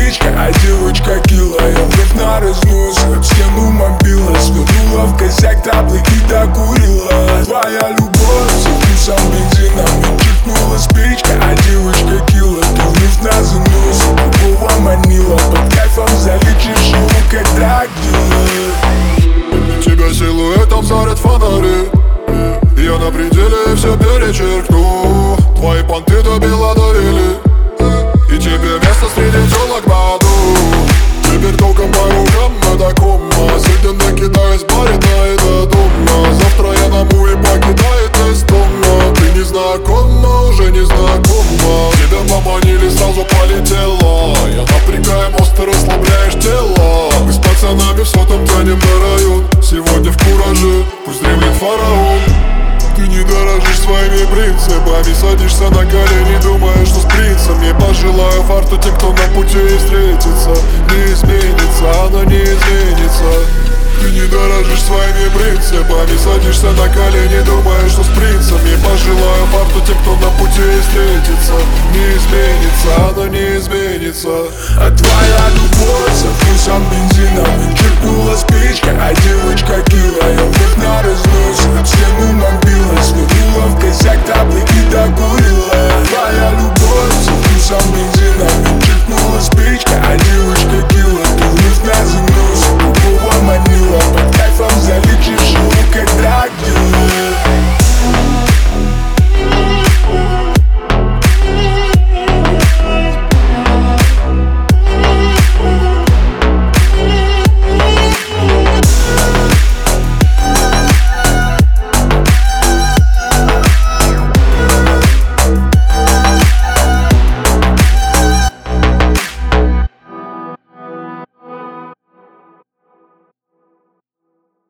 спичка, а девочка кила. Я вновь на разнос, об стену мобила. Свернула в косяк таблетки, докурила. Твоя любовь со вкусом бензина. Мне чиркнула спичка, а девочка кила. Ты вновь на занос, другого манила. Под кайфом залечишь его, когда делаешь. Тебя силуэтом зарят фонари. Я на пределе все перечеркну. Твои понты до бела довели, и тебе место среди телок в аду. Теперь толком по рукам это кома. Сегодня накидаюсь барина и до дома. Завтра я на муе покидает из дома. Ты не знакома, уже не знакома. Тебя поманили, сразу полетела. Я напрягаю мост, ты расслабляешь тело. Мы с пацанами в сотом тянем на район. Сегодня в кураже, пусть дремлет фараон. Ты не дорожишь своими принципами. Садишься на колени, думаешь, что с принцем. Не пожелаю фарту тем, кто на пути и встретится. Не изменится, она не изменится. Ты не дорожишь своими принципами. Садишься на колени, думаешь, что с принцем. Не пожелаю фарту тем, кто на пути и встретится. Не изменится, она не изменится. А твоя любовь со вкусом бензина. Мне чиркнула спичка, а девочка кила. Я вновь на разнос, об стену мобила. Свернула в косяк таблетки, докурила. Твоя любовь со вкусом бензина. Мне чиркнула спичка,